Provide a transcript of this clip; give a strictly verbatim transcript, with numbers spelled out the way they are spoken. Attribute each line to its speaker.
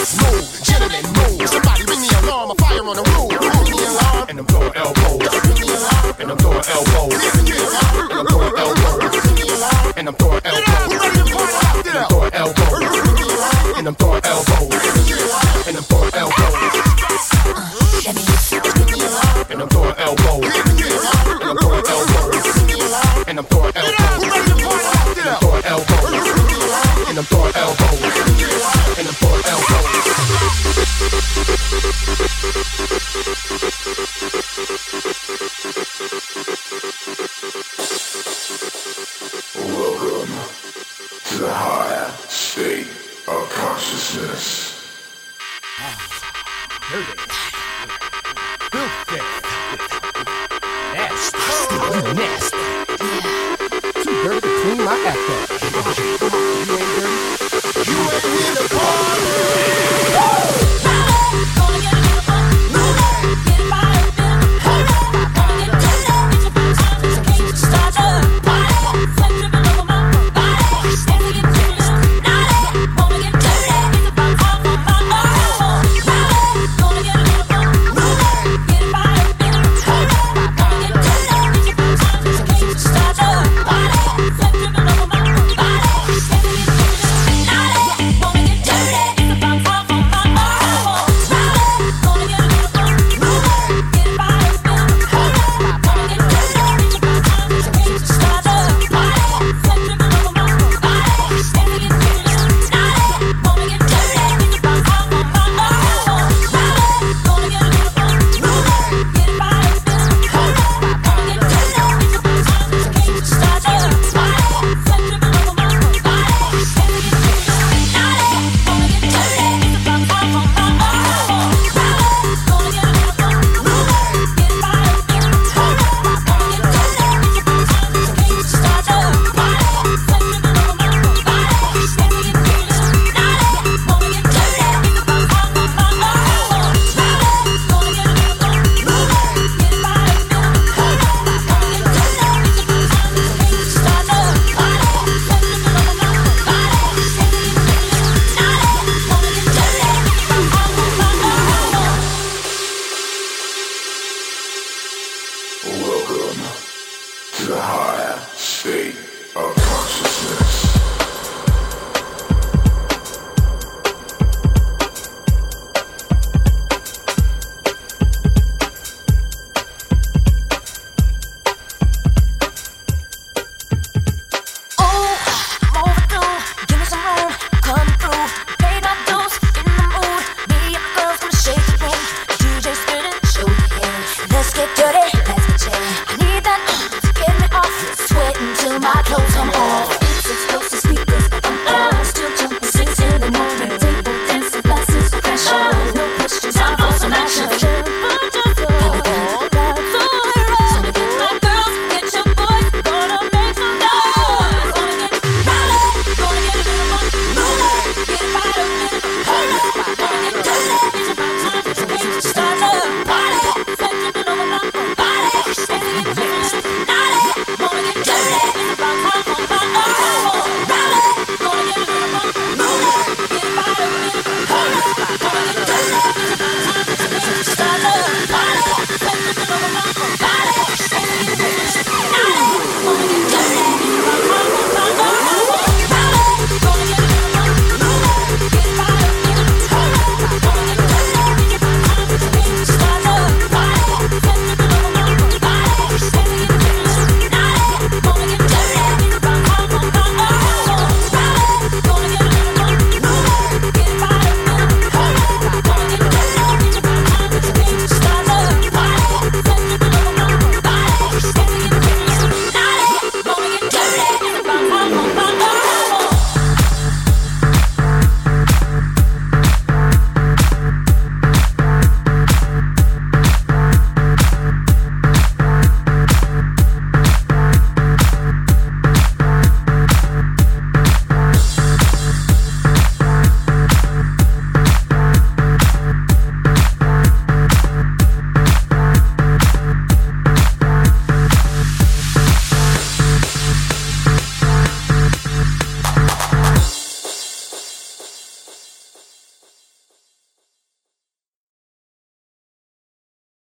Speaker 1: Ladies move, gentlemen move. Somebody ring the alarm, a fire on the roof. Ring the alarm, and I'm throwing elbows. Ring the alarm, and I'm throwing elbows. Ring the alarm, and I'm throwing elbows. Ring the alarm, and I'm throwing elbows. And I'm throwing elbows. And I'm throwing elbows. And I'm throwing elbows. And I'm throwing elbows. And I'm throwing elbows. And I'm throwing elbows. And I'm throwing elbows. And I'm throwing elbows. And I'm throwing elbows. Welcome to the higher state of consciousness.
Speaker 2: Ah, dirty. Filthy. Nasty. You nasty. Too dirty to clean my act up. You ain't dirty. You ain't here to party.